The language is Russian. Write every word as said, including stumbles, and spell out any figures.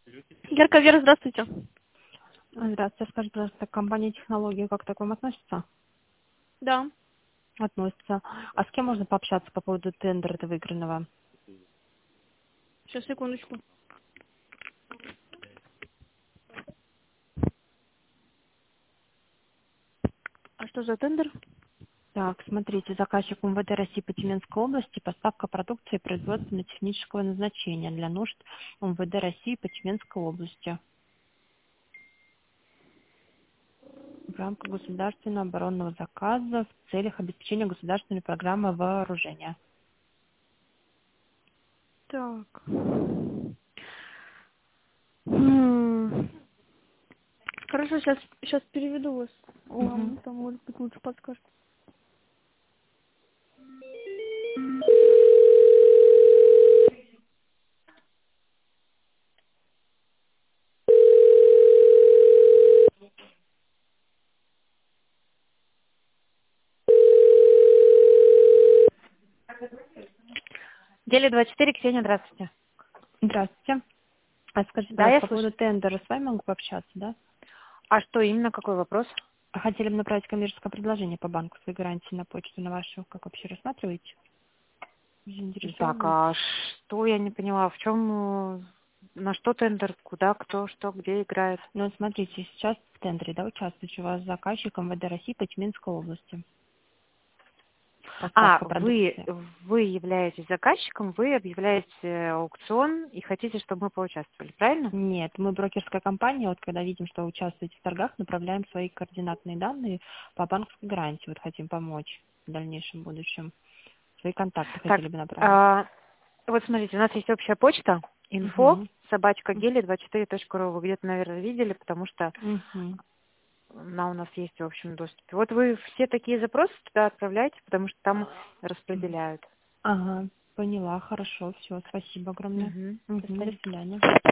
Ярко Вера, здравствуйте. Здравствуйте. Скажите, пожалуйста, компания «Технологии» как-то к вам относится? Да. Относится. А с кем можно пообщаться по поводу тендера выигранного? Сейчас, секундочку. А что за тендер? Так, смотрите, заказчик МВД России по Тюменской области, поставка продукции производственно-технического назначения для нужд МВД России по Тюменской области в рамках государственного оборонного заказа в целях обеспечения государственной программы вооружения. Так. М, Хорошо, сейчас, сейчас переведу вас. Мгм. Вам там, может быть, лучше подскажет. Деле двадцать четыре, Ксения, здравствуйте. Здравствуйте. А скажите, Да, пожалуйста, я по поводу слышу. тендера с вами могу пообщаться, да? А что именно, какой вопрос? Хотели бы направить коммерческое предложение по банковской гарантии на почту на вашу. Как вообще рассматриваете? Так, Заинтересованы? а что, я не поняла, в чем, э, на что тендер, куда, кто, что, где играет? Ну, вот смотрите, сейчас в тендере, да, участвует у вас заказчик МВД России по Тюменской области. А, Поставка вы, продукции. вы являетесь заказчиком, вы объявляете аукцион и хотите, чтобы мы поучаствовали, правильно? Нет, мы брокерская компания, вот когда видим, что вы участвуете в торгах, направляем свои координатные данные по банковской гарантии. Вот хотим помочь в дальнейшем будущем. Свои контакты Так, хотели бы направить. а, вот смотрите, у нас есть общая почта, инфо, Угу. собачка гели двадцать четыре точка ру. Вы где-то, наверное, видели, потому что Угу. она у нас есть в общем доступе. Вот вы все такие запросы туда отправляете, потому что там распределяют. Ага, поняла, хорошо, все, спасибо огромное. Мгм. До Угу, до свидания. свидания.